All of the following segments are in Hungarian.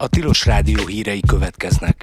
A Tilos Rádió hírei következnek.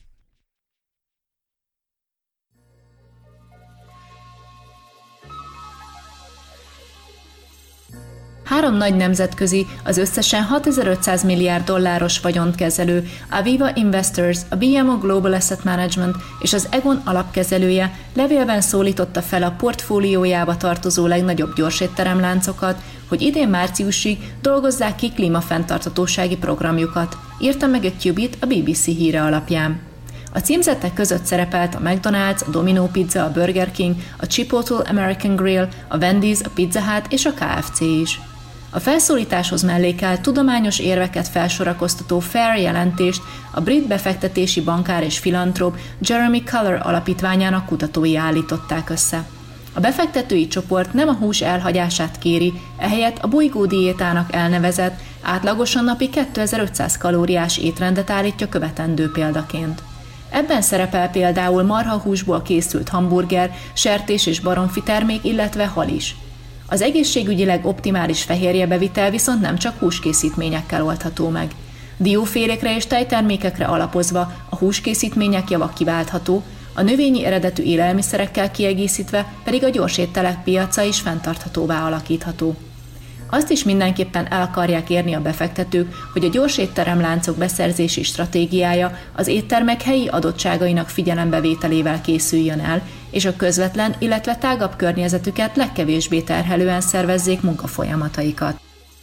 Három nagy nemzetközi, az összesen 6500 milliárd dolláros vagyont kezelő, Aviva Investors, a BMO Global Asset Management és az Egon alapkezelője levélben szólította fel a portfóliójába tartozó legnagyobb gyorsétteremláncokat, hogy idén márciusig dolgozzák ki klímafenntarthatósági programjukat, írta meg a Qubit a BBC híre alapján. A címzettek között szerepelt a McDonald's, a Domino Pizza, a Burger King, a Chipotle American Grill, a Wendy's, a Pizza Hut és a KFC is. A felszólításhoz mellékelt tudományos érveket felsorakoztató FAIR jelentést a brit befektetési bankár és filantróp Jeremy Collar alapítványának kutatói állították össze. A befektetői csoport nem a hús elhagyását kéri, ehelyett a bolygódiétának elnevezett, átlagosan napi 2500 kalóriás étrendet állítja követendő példaként. Ebben szerepel például marhahúsból készült hamburger, sertés és baromfi termék, illetve hal is. Az egészségügyileg optimális fehérjebevitel viszont nem csak húskészítményekkel oldható meg. Diófélékre és tejtermékekre alapozva a húskészítmények java kiváltható, a növényi eredetű élelmiszerekkel kiegészítve pedig a gyorsétterek piaca is fenntarthatóvá alakítható. Azt is mindenképpen el akarják érni a befektetők, hogy a gyorsétteremláncok beszerzési stratégiája az éttermek helyi adottságainak figyelembevételével készüljön el, és a közvetlen, illetve tágabb környezetüket legkevésbé terhelően szervezzék munkafolyamataikat.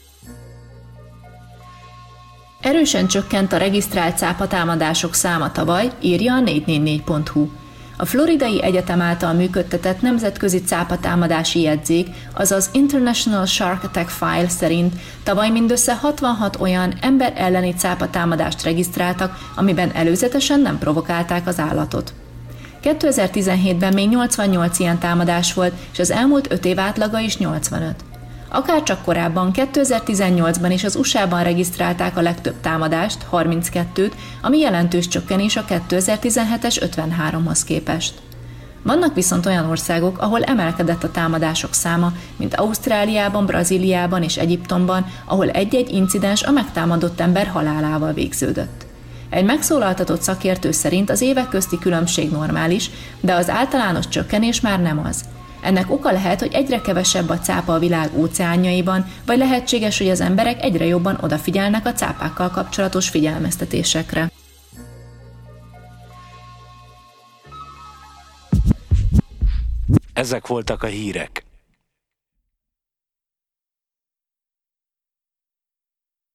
Erősen csökkent a regisztrált cápatámadások száma tavaly, írja a 444.hu. A Floridai Egyetem által működtetett nemzetközi cápatámadási jegyzék, azaz International Shark Attack File szerint tavaly mindössze 66 olyan ember elleni cápatámadást regisztráltak, amiben előzetesen nem provokálták az állatot. 2017-ben még 88 ilyen támadás volt, és az elmúlt 5 év átlaga is 85. Akárcsak korábban, 2018-ban is az USA-ban regisztrálták a legtöbb támadást, 32-t, ami jelentős csökkenés a 2017-es 53-hoz képest. Vannak viszont olyan országok, ahol emelkedett a támadások száma, mint Ausztráliában, Brazíliában és Egyiptomban, ahol egy-egy incidens a megtámadott ember halálával végződött. Egy megszólaltatott szakértő szerint az évek közti különbség normális, de az általános csökkenés már nem az. Ennek oka lehet, hogy egyre kevesebb a cápa a világ óceánjaiban, vagy lehetséges, hogy az emberek egyre jobban odafigyelnek a cápákkal kapcsolatos figyelmeztetésekre. Ezek voltak a hírek.